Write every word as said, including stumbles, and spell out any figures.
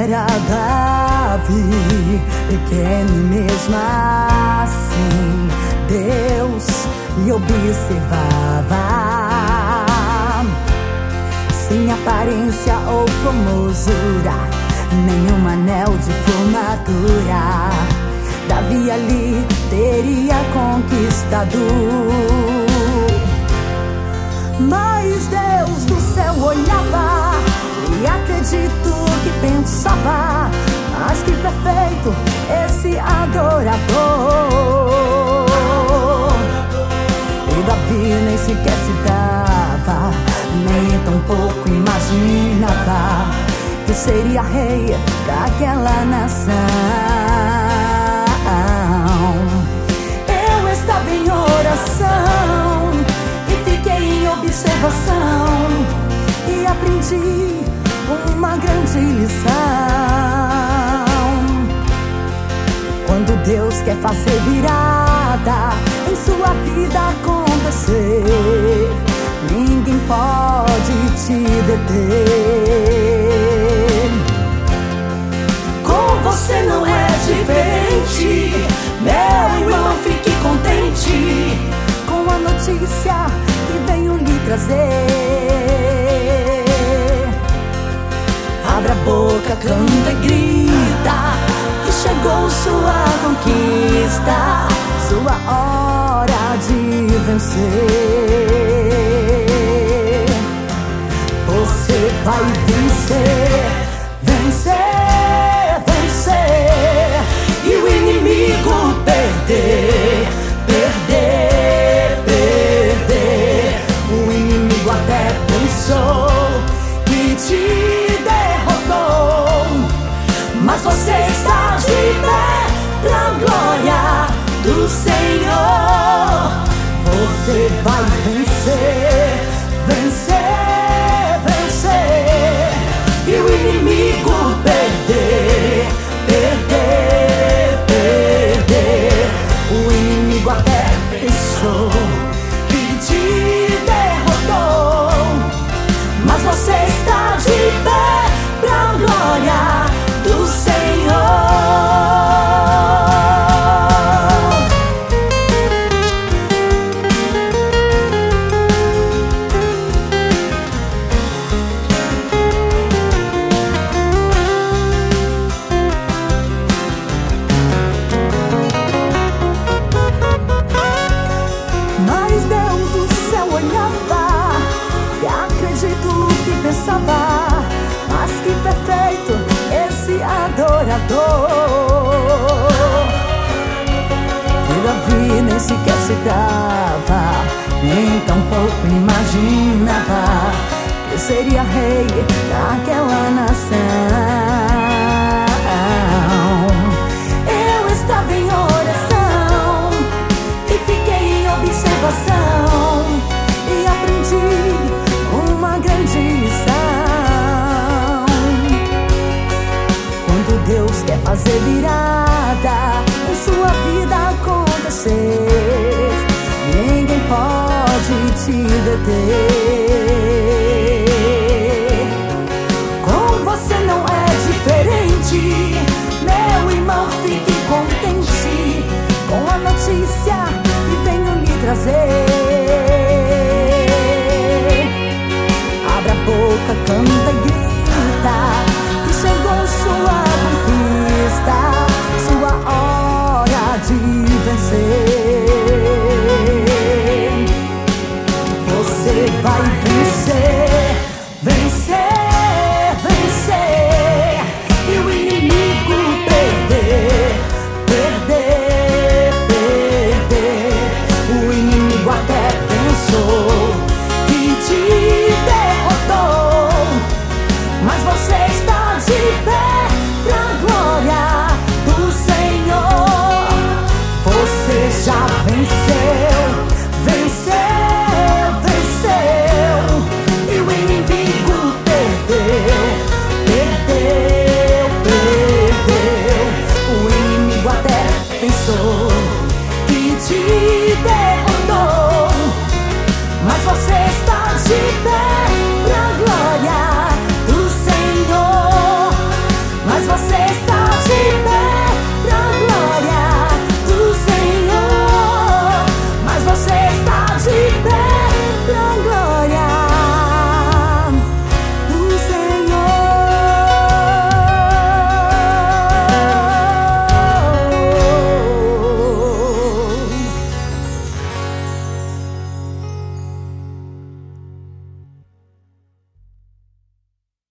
era Davi, pequeno e mesmo assim Deus lhe observava. Sem aparência ou formosura, nenhum anel de formatura, Davi ali teria conquistado. Mas Deus do céu olhava e acredito que pensava: mas que perfeito esse adorador. E Davi nem sequer se dava, nem tampouco imaginava que seria rei daquela nação. Eu estava em oração e fiquei em observação e aprendi uma grande lição. Quando Deus quer fazer virada em sua vida acontecer, ninguém pode te deter. Com você não é diferente, meu irmão, fique contente com a notícia que venho lhe trazer. Abra a boca, canta e grita que chegou sua conquista, sua hora de vencer. Você vai vencer, vencer, vencer, e o inimigo perder, perder, perder. O inimigo até pensou que te derrotou, mas você está de pé pra glória do Senhor. Você vai vencer, vencer, vencer, e o inimigo perder, perder, perder. O inimigo até pensou que te derrotou, mas você está de pé pra glória do Senhor. Mas Deus do céu olhava e acredito que pensava: mas que perfeito esse adorador. E Davi nem sequer se dava, nem tampouco imaginava que seria rei daquela nação. Eu estava em oração e fiquei em observação e aprendi uma grande lição. Quando Deus quer fazer virada em sua vida acontecer, ninguém pode te deter. Com você não é diferente, meu irmão, fique contente com a notícia que venho lhe trazer. Abra a boca, canta e grita que chegou sua conquista, sua hora de vencer. Você vai